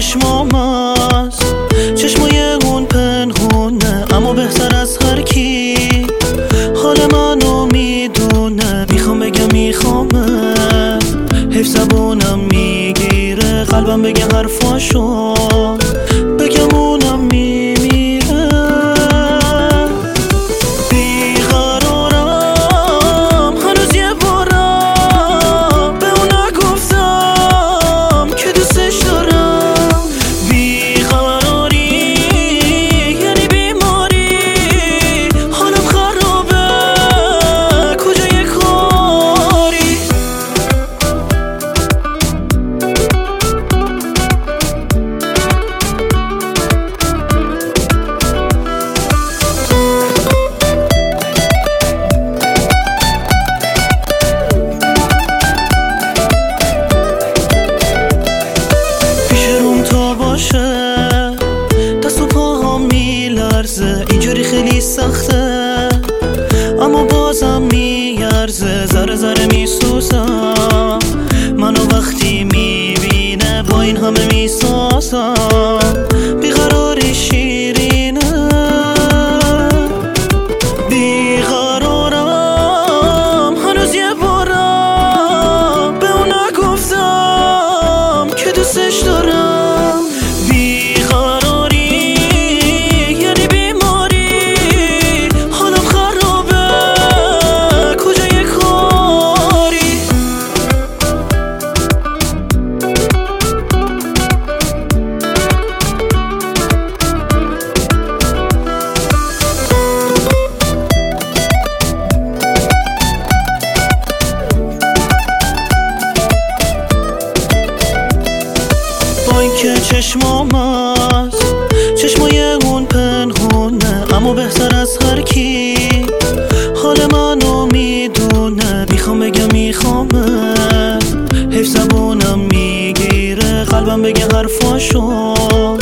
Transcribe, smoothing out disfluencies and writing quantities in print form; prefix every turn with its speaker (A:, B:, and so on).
A: چشمام است، چشمای اون پنهونه اما بهتر از هر کی حال منو میدونه. میخوام بگم میخوامه، حیف زبونم میگیره قلبم بگه حرفاشو، بگم اونم میمیره. بیقرارم هنوز یه بارم به اون نگفتم که دوستش دارم. بیقراری یعنی بیماری، حالم خرابه کجای کاری. دست و پاهم میلرزه، اینجوری خیلی سخته اما بازم میارزه. ذره ذره میسوزم منو وقتی میبینه، با این همه میسازم بیقراری شیرینه. بیقرارم هنوز یه بارم به اون نگفتم که دوستش دارم. بیقراری یعنی بیماری، حالم خرابه کجای کاری. با اینکه چشمام است، چشمای اون پنهونه اما بهتر از هر کی حال منو میدونه. میخوام بگم میخوامه، حیف زبونم میگیره قلبم بگه حرفاشو،